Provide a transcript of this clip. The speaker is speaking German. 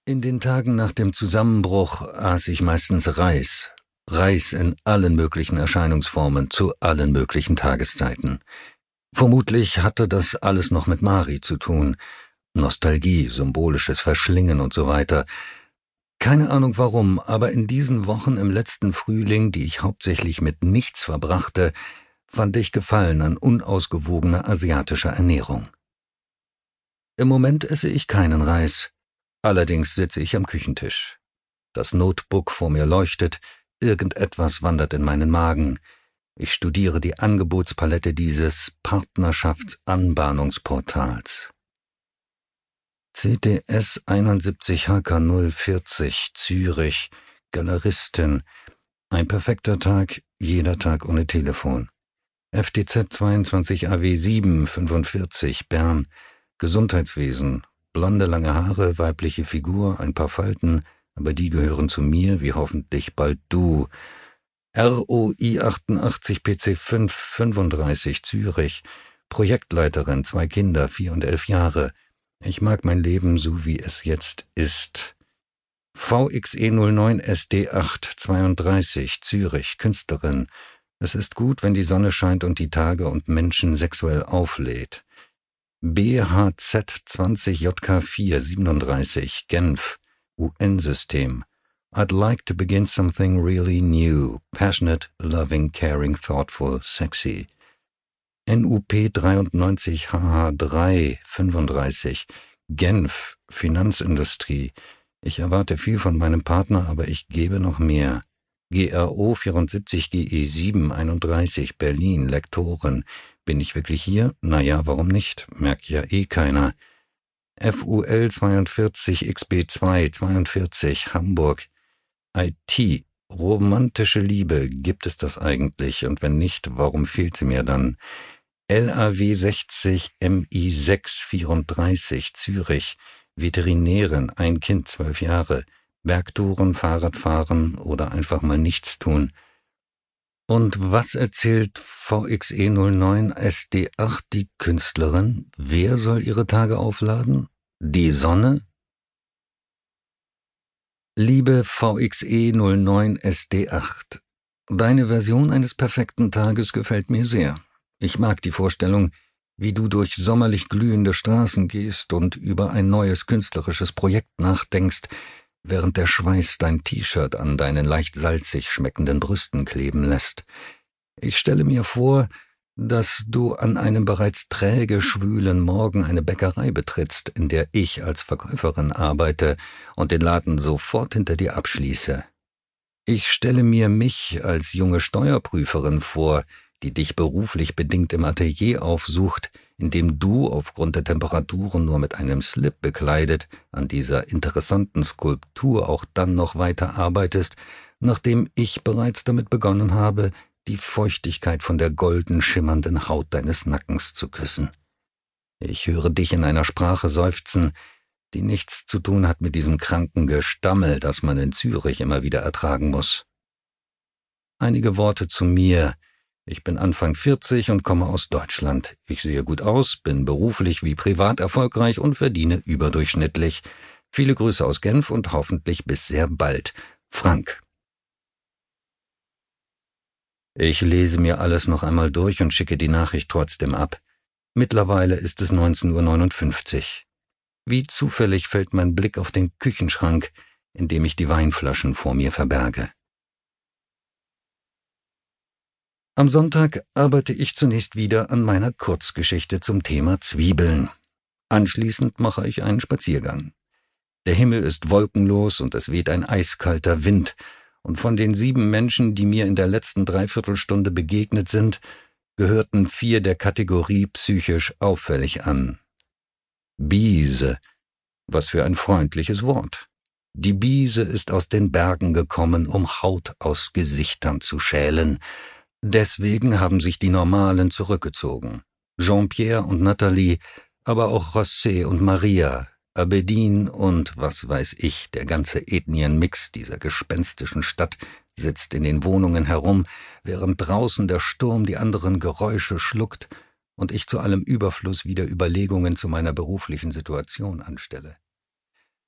In den Tagen nach dem Zusammenbruch aß ich meistens Reis. Reis in allen möglichen Erscheinungsformen, zu allen möglichen Tageszeiten. Vermutlich hatte das alles noch mit Mari zu tun. Nostalgie, symbolisches Verschlingen und so weiter. Keine Ahnung warum, aber in diesen Wochen im letzten Frühling, die ich hauptsächlich mit nichts verbrachte, fand ich Gefallen an unausgewogener asiatischer Ernährung. Im Moment esse ich keinen Reis. Allerdings sitze ich am Küchentisch. Das Notebook vor mir leuchtet, irgendetwas wandert in meinen Magen. Ich studiere die Angebotspalette dieses Partnerschaftsanbahnungsportals. CTS 71HK 040, Zürich, Galeristin. Ein perfekter Tag, jeder Tag ohne Telefon. FTZ 22 AW 7, 45, Bern. Gesundheitswesen. Blonde, lange Haare, weibliche Figur, ein paar Falten, aber die gehören zu mir, wie hoffentlich bald du. ROI 88 PC 5, 35, Zürich. Projektleiterin, 2 Kinder, 4 und 11 Jahre. Ich mag mein Leben so, wie es jetzt ist. VXE 09 SD8, 32, Zürich, Künstlerin. Es ist gut, wenn die Sonne scheint und die Tage und Menschen sexuell auflädt. BHZ 20 JK4, 37, Genf, UN-System. I'd like to begin something really new, passionate, loving, caring, thoughtful, sexy. NUP 93 HH3, 35, Genf, Finanzindustrie. Ich erwarte viel von meinem Partner, aber ich gebe noch mehr. GRO 74 GE7, 31, Berlin, Lektoren. Bin ich wirklich hier? Naja, warum nicht? Merkt ja eh keiner. FUL 42 XB2, 42, Hamburg. IT, romantische Liebe, gibt es das eigentlich? Und wenn nicht, warum fehlt sie mir dann? LAW 60 MI6, 34, Zürich, Veterinärin, ein Kind, 12 Jahre, Bergtouren, Fahrradfahren oder einfach mal nichts tun. Und was erzählt VXE 09 SD8 die Künstlerin? Wer soll ihre Tage aufladen? Die Sonne? Liebe VXE 09 SD8, deine Version eines perfekten Tages gefällt mir sehr. Ich mag die Vorstellung, wie du durch sommerlich glühende Straßen gehst und über ein neues künstlerisches Projekt nachdenkst, während der Schweiß dein T-Shirt an deinen leicht salzig schmeckenden Brüsten kleben lässt. Ich stelle mir vor, dass du an einem bereits träge schwülen Morgen eine Bäckerei betrittst, in der ich als Verkäuferin arbeite und den Laden sofort hinter dir abschließe. Ich stelle mir mich als junge Steuerprüferin vor, die dich beruflich bedingt im Atelier aufsucht, in dem du aufgrund der Temperaturen nur mit einem Slip bekleidet an dieser interessanten Skulptur auch dann noch weiter arbeitest, nachdem ich bereits damit begonnen habe, die Feuchtigkeit von der golden schimmernden Haut deines Nackens zu küssen. Ich höre dich in einer Sprache seufzen, die nichts zu tun hat mit diesem kranken Gestammel, das man in Zürich immer wieder ertragen muss. Einige Worte zu mir. Ich bin Anfang 40 und komme aus Deutschland. Ich sehe gut aus, bin beruflich wie privat erfolgreich und verdiene überdurchschnittlich. Viele Grüße aus Genf und hoffentlich bis sehr bald. Frank. Ich lese mir alles noch einmal durch und schicke die Nachricht trotzdem ab. Mittlerweile ist es 19:59 Uhr. Wie zufällig fällt mein Blick auf den Küchenschrank, in dem ich die Weinflaschen vor mir verberge. Am Sonntag arbeite ich zunächst wieder an meiner Kurzgeschichte zum Thema Zwiebeln. Anschließend mache ich einen Spaziergang. Der Himmel ist wolkenlos und es weht ein eiskalter Wind, und von den 7 Menschen, die mir in der letzten Dreiviertelstunde begegnet sind, gehörten 4 der Kategorie psychisch auffällig an. Biese, was für ein freundliches Wort. Die Biese ist aus den Bergen gekommen, um Haut aus Gesichtern zu schälen. Deswegen haben sich die Normalen zurückgezogen. Jean-Pierre und Nathalie, aber auch José und Maria, Abedin und was weiß ich, der ganze Ethnienmix dieser gespenstischen Stadt sitzt in den Wohnungen herum, während draußen der Sturm die anderen Geräusche schluckt und ich zu allem Überfluss wieder Überlegungen zu meiner beruflichen Situation anstelle.